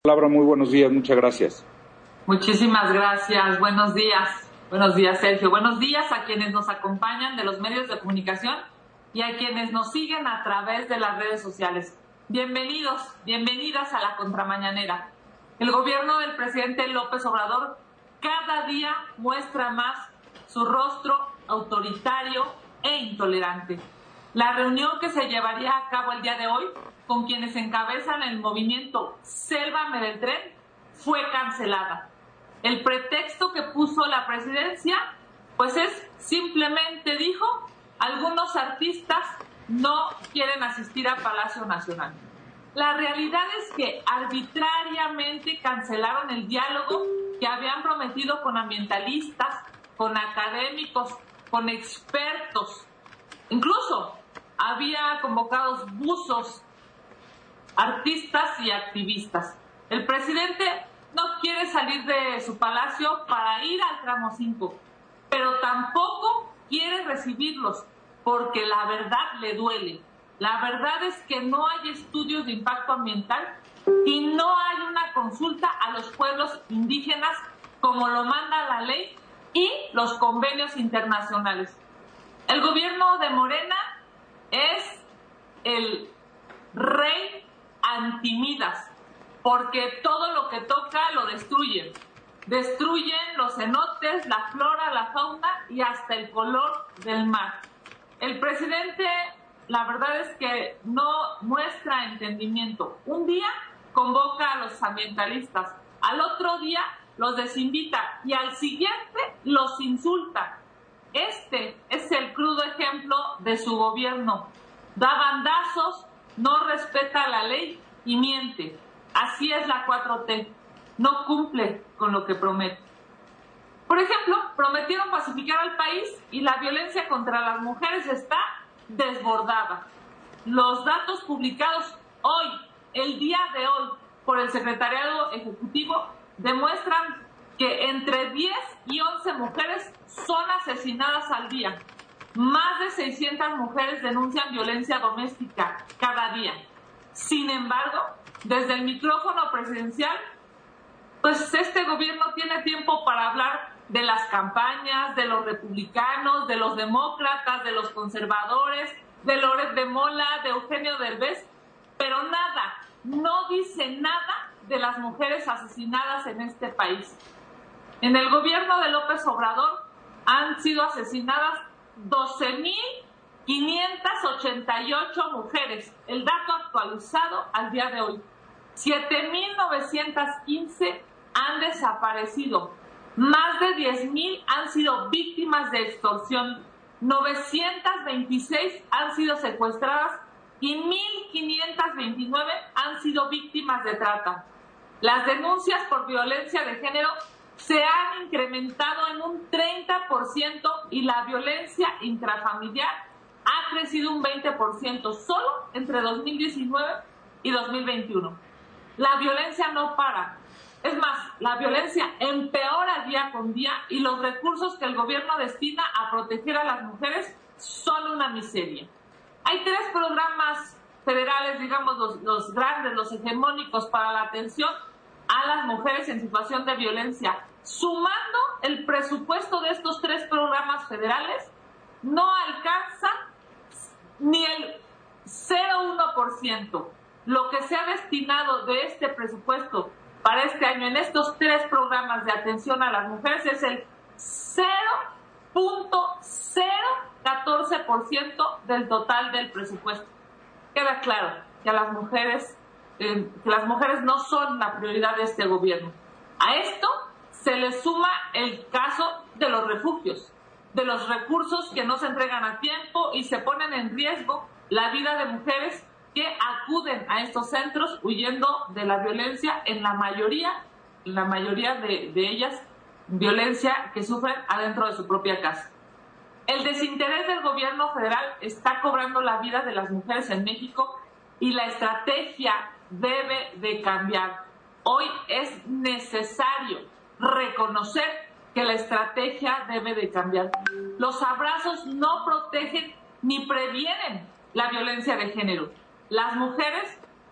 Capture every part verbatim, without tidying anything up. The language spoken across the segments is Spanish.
palabra. Muy buenos días, muchas gracias. Muchísimas gracias, buenos días. Buenos días, Sergio. Buenos días a quienes nos acompañan de los medios de comunicación y a quienes nos siguen a través de las redes sociales. Bienvenidos, bienvenidas a la Contramañanera. El gobierno del presidente López Obrador cada día muestra más su rostro autoritario e intolerante. La reunión que se llevaría a cabo el día de hoy con quienes encabezan el movimiento Sélvame del Tren fue cancelada. El pretexto que puso la presidencia, pues es simplemente dijo, algunos artistas no quieren asistir a Palacio Nacional. La realidad es que arbitrariamente cancelaron el diálogo que habían prometido con ambientalistas, con académicos, con expertos. Incluso había convocados buzos, artistas y activistas. El presidente no quiere salir de su palacio para ir al tramo cinco, pero tampoco quiere recibirlos porque la verdad le duele. La verdad es que no hay estudios de impacto ambiental y no hay una consulta a los pueblos indígenas como lo manda la ley y los convenios internacionales. El gobierno de Morena es el rey antimidas, porque todo lo que toca lo destruyen. Destruyen los cenotes, la flora, la fauna y hasta el color del mar. El presidente, la verdad es que no muestra entendimiento. Un día convoca a los ambientalistas, al otro día los desinvita y al siguiente los insulta. Este es el crudo ejemplo de su gobierno. Da bandazos, no respeta la ley y miente. Así es la cuatro T. No cumple con lo que promete. Por ejemplo, prometieron pacificar al país y la violencia contra las mujeres está desbordada. Los datos publicados hoy, el día de hoy, por el Secretariado Ejecutivo, demuestran que entre diez y once mujeres son asesinadas al día. Más de seiscientas mujeres denuncian violencia doméstica cada día. Sin embargo, desde el micrófono presidencial, pues este gobierno tiene tiempo para hablar de las campañas, de los republicanos, de los demócratas, de los conservadores, de Loret de Mola, de Eugenio Derbez, pero nada, no dice nada de las mujeres asesinadas en este país. En el gobierno de López Obrador han sido asesinadas doce mil quinientas ochenta y ocho mujeres, el dato actualizado al día de hoy. siete mil novecientas quince han desaparecido, más de diez mil han sido víctimas de extorsión, novecientas veintiséis han sido secuestradas y mil quinientas veintinueve han sido víctimas de trata. Las denuncias por violencia de género se han incrementado en un treinta por ciento y la violencia intrafamiliar ha crecido un veinte por ciento solo entre dos mil diecinueve y dos mil veintiuno. La violencia no para. Es más, la violencia empeora día con día y los recursos que el gobierno destina a proteger a las mujeres son una miseria. Hay tres programas federales, digamos los, los grandes, los hegemónicos para la atención a las mujeres en situación de violencia. Sumando el presupuesto de estos tres programas federales, no alcanza ni el cero coma uno por ciento. Lo que se ha destinado de este presupuesto para este año en estos tres programas de atención a las mujeres es el cero punto cero catorce por ciento del total del presupuesto. Queda claro que a las mujeres, eh, que las mujeres no son la prioridad de este gobierno. A esto se le suma el caso de los refugios, de los recursos que no se entregan a tiempo y se ponen en riesgo la vida de mujeres que acuden a estos centros huyendo de la violencia, en la mayoría, en la mayoría de, de ellas, violencia que sufren adentro de su propia casa. El desinterés del gobierno federal está cobrando la vida de las mujeres en México y la estrategia debe de cambiar. Hoy es necesario reconocer que la estrategia debe de cambiar. Los abrazos no protegen ni previenen la violencia de género. Las mujeres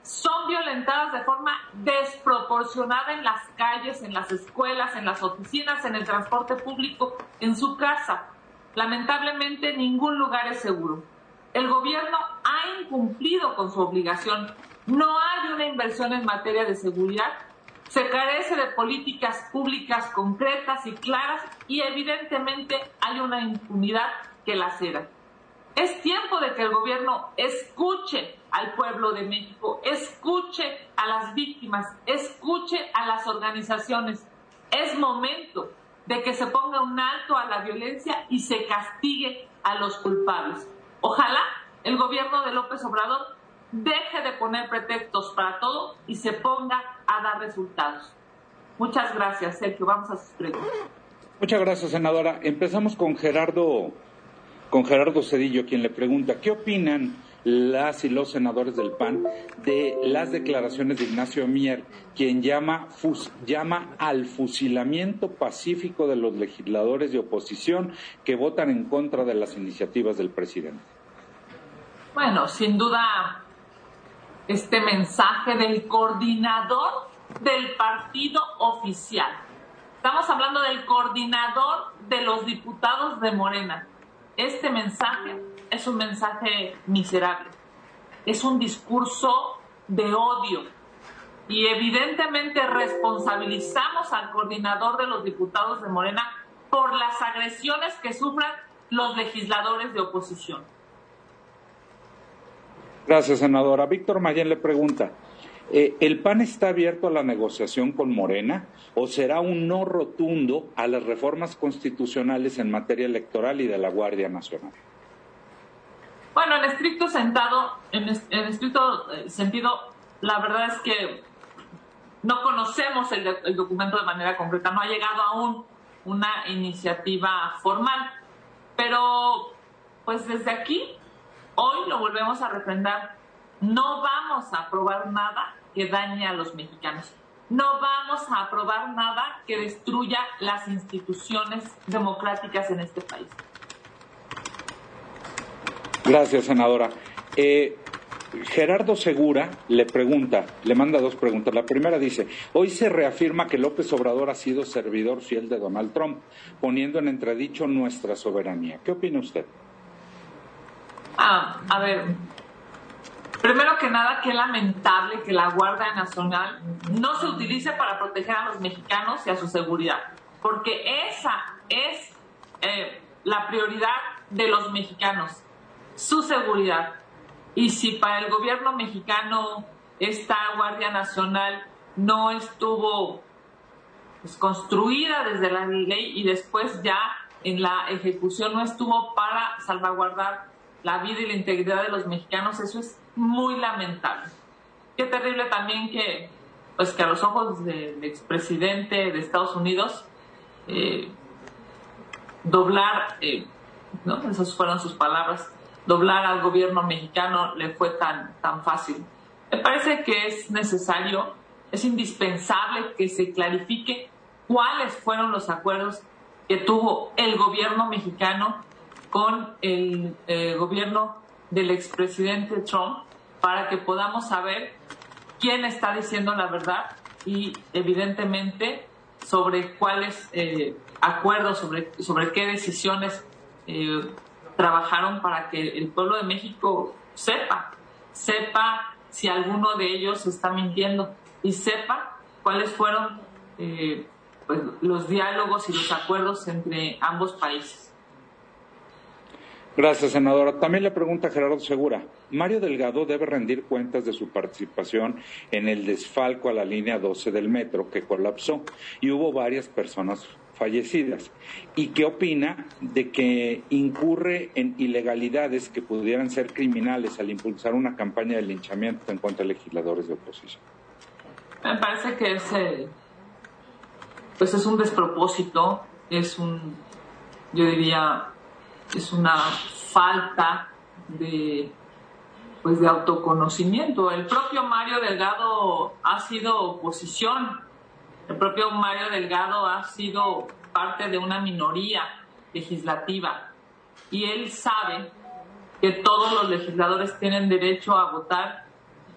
son violentadas de forma desproporcionada en las calles, en las escuelas, en las oficinas, en el transporte público, en su casa. Lamentablemente, ningún lugar es seguro. El gobierno ha incumplido con su obligación. No hay una inversión en materia de seguridad. Se carece de políticas públicas concretas y claras y evidentemente hay una impunidad que lacera. Es tiempo de que el gobierno escuche al pueblo de México, escuche a las víctimas, escuche a las organizaciones. Es momento de que se ponga un alto a la violencia y se castigue a los culpables. Ojalá el gobierno de López Obrador deje de poner pretextos para todo y se ponga a dar resultados. Muchas gracias, Sergio. Vamos a sus preguntas. Muchas gracias, senadora. Empezamos con Gerardo, con Gerardo Cedillo, quien le pregunta, ¿qué opinan las y los senadores del P A N de las declaraciones de Ignacio Mier, quien llama, fus, llama al fusilamiento pacífico de los legisladores de oposición que votan en contra de las iniciativas del presidente? Bueno, sin duda, este mensaje del coordinador del partido oficial. Estamos hablando del coordinador de los diputados de Morena. Este mensaje es un mensaje miserable. Es un discurso de odio. Y evidentemente responsabilizamos al coordinador de los diputados de Morena por las agresiones que sufran los legisladores de oposición. Gracias, senadora. Víctor Mayén le pregunta, eh, ¿el P A N está abierto a la negociación con Morena o será un no rotundo a las reformas constitucionales en materia electoral y de la Guardia Nacional? Bueno, en estricto sentado, en, en estricto sentido, la verdad es que no conocemos el, el documento de manera concreta, no ha llegado aún una iniciativa formal, pero pues desde aquí, hoy lo volvemos a refrendar, no vamos a aprobar nada que dañe a los mexicanos, no vamos a aprobar nada que destruya las instituciones democráticas en este país. Gracias, senadora. Eh, Gerardo Segura le pregunta, le manda dos preguntas. La primera dice, hoy se reafirma que López Obrador ha sido servidor fiel de Donald Trump, poniendo en entredicho nuestra soberanía. ¿Qué opina usted? Ah, a ver, primero que nada, qué lamentable que la Guardia Nacional no se utilice para proteger a los mexicanos y a su seguridad, porque esa es eh, la prioridad de los mexicanos, su seguridad. Y si para el gobierno mexicano esta Guardia Nacional no estuvo pues, construida desde la ley y después ya en la ejecución no estuvo para salvaguardar la vida y la integridad de los mexicanos, eso es muy lamentable. Qué terrible también que, pues que a los ojos del expresidente de Estados Unidos, eh, doblar, eh, ¿no? Esas fueron sus palabras, doblar al gobierno mexicano le fue tan, tan fácil. Me parece que es necesario, es indispensable que se clarifique cuáles fueron los acuerdos que tuvo el gobierno mexicano con el eh, gobierno del expresidente Trump para que podamos saber quién está diciendo la verdad y evidentemente sobre cuáles eh, acuerdos, sobre, sobre qué decisiones eh, trabajaron para que el pueblo de México sepa, sepa si alguno de ellos está mintiendo y sepa cuáles fueron eh, pues, los diálogos y los acuerdos entre ambos países. Gracias, senadora. También le pregunta Gerardo Segura, ¿Mario Delgado debe rendir cuentas de su participación en el desfalco a la línea doce del metro que colapsó y hubo varias personas fallecidas? ¿Y qué opina de que incurre en ilegalidades que pudieran ser criminales al impulsar una campaña de linchamiento en contra de legisladores de oposición? Me parece que es, eh, pues es un despropósito, es un, yo diría, es una falta de, pues de autoconocimiento. El propio Mario Delgado ha sido oposición, el propio Mario Delgado ha sido parte de una minoría legislativa y él sabe que todos los legisladores tienen derecho a votar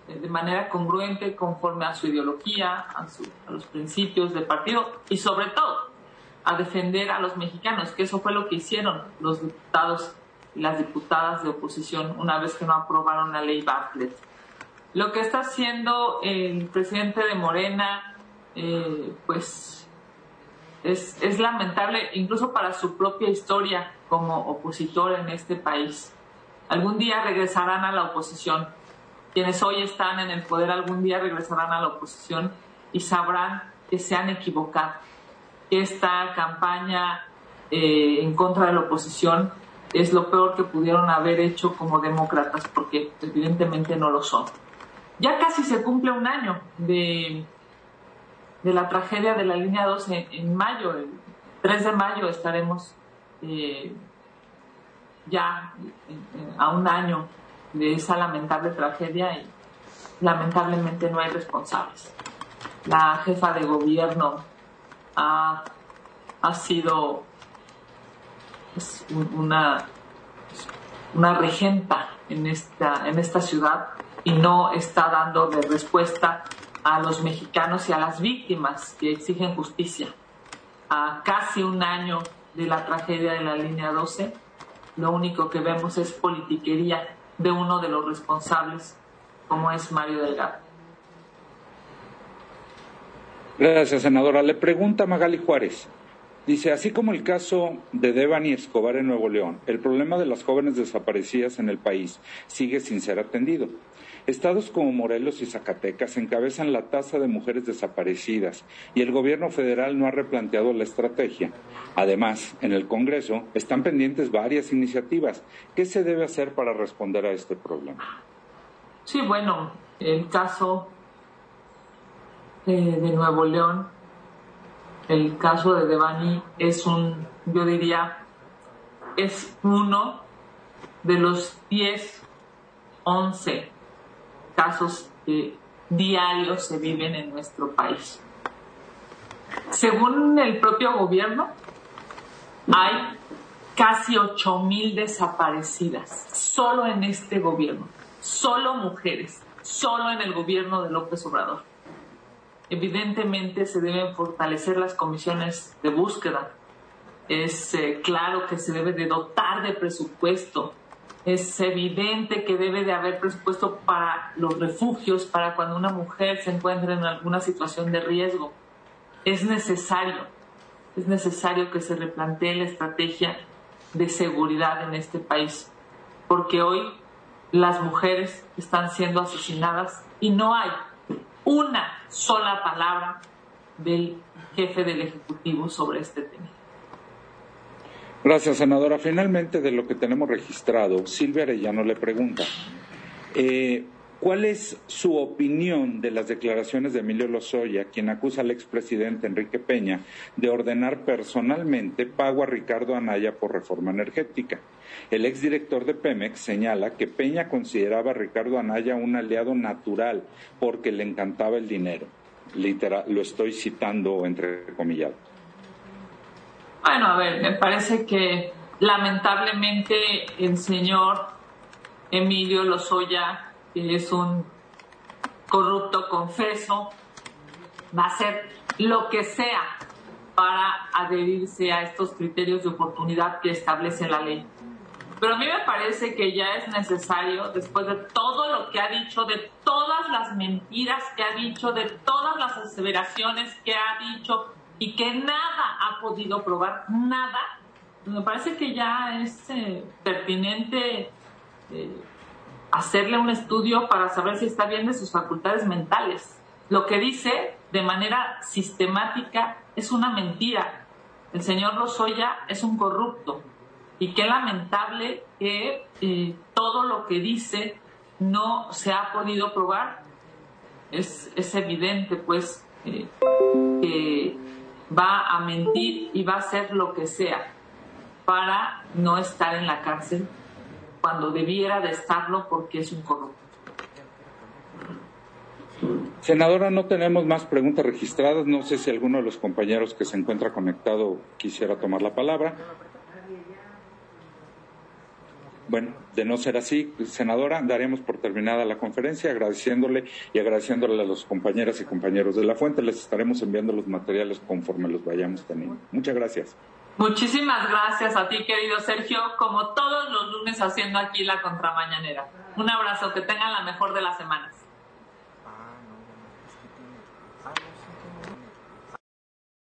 de manera congruente conforme a su ideología, a, su, a los principios del partido y sobre todo a defender a los mexicanos, que eso fue lo que hicieron los diputados y las diputadas de oposición una vez que no aprobaron la ley Bartlett. Lo que está haciendo el presidente de Morena, eh, pues es, es lamentable incluso para su propia historia como opositor en este país. Algún día regresarán a la oposición. Quienes hoy están en el poder algún día regresarán a la oposición y sabrán que se han equivocado, que esta campaña eh, en contra de la oposición es lo peor que pudieron haber hecho como demócratas, porque evidentemente no lo son. Ya casi se cumple un año de, de la tragedia de la línea doce en mayo, el tres de mayo estaremos eh, ya a un año de esa lamentable tragedia y lamentablemente no hay responsables. La jefa de gobierno ha, ha sido pues, una, una regenta en esta, en esta ciudad y no está dando de respuesta a los mexicanos y a las víctimas que exigen justicia. A casi un año de la tragedia de la línea doce, lo único que vemos es politiquería de uno de los responsables, como es Mario Delgado. Gracias, senadora. Le pregunta Magali Juárez. Dice, así como el caso de Devani Escobar en Nuevo León, el problema de las jóvenes desaparecidas en el país sigue sin ser atendido. Estados como Morelos y Zacatecas encabezan la tasa de mujeres desaparecidas y el gobierno federal no ha replanteado la estrategia. Además, en el Congreso están pendientes varias iniciativas. ¿Qué se debe hacer para responder a este problema? Sí, bueno, el caso eh, de Nuevo León, el caso de Devani es un, yo diría, es uno de los diez, once casos que diarios se viven en nuestro país. Según el propio gobierno, hay casi ocho mil desaparecidas solo en este gobierno, solo mujeres, solo en el gobierno de López Obrador. Evidentemente se deben fortalecer las comisiones de búsqueda. Es eh, claro que se debe de dotar de presupuesto. Es evidente que debe de haber presupuesto para los refugios, para cuando una mujer se encuentre en alguna situación de riesgo. Es necesario, es necesario que se replantee la estrategia de seguridad en este país, porque hoy las mujeres están siendo asesinadas y no hay una sola palabra del jefe del Ejecutivo sobre este tema. Gracias, senadora. Finalmente, de lo que tenemos registrado, Silvia Arellano le pregunta, eh, ¿cuál es su opinión de las declaraciones de Emilio Lozoya, quien acusa al expresidente Enrique Peña de ordenar personalmente pago a Ricardo Anaya por reforma energética? El exdirector de Pemex señala que Peña consideraba a Ricardo Anaya un aliado natural porque le encantaba el dinero. Literal, lo estoy citando entre comillas. Bueno, a ver, me parece que lamentablemente el señor Emilio Lozoya, que es un corrupto confeso, va a hacer lo que sea para adherirse a estos criterios de oportunidad que establece la ley. Pero a mí me parece que ya es necesario, después de todo lo que ha dicho, de todas las mentiras que ha dicho, de todas las aseveraciones que ha dicho, y que nada ha podido probar, nada, me parece que ya es eh, pertinente eh, hacerle un estudio para saber si está bien de sus facultades mentales. Lo que dice de manera sistemática es una mentira. El señor Lozoya es un corrupto y qué lamentable que eh, todo lo que dice no se ha podido probar. Es, es evidente, pues, eh, que va a mentir y va a hacer lo que sea para no estar en la cárcel cuando debiera de estarlo porque es un corrupto. Senadora, no tenemos más preguntas registradas. No sé si alguno de los compañeros que se encuentra conectado quisiera tomar la palabra. Bueno, de no ser así, senadora, daremos por terminada la conferencia, agradeciéndole y agradeciéndole a los compañeras y compañeros de La Fuente. Les estaremos enviando los materiales conforme los vayamos teniendo. Muchas gracias. Muchísimas gracias a ti, querido Sergio, como todos los lunes haciendo aquí la Contramañanera. Un abrazo, que tengan la mejor de las semanas.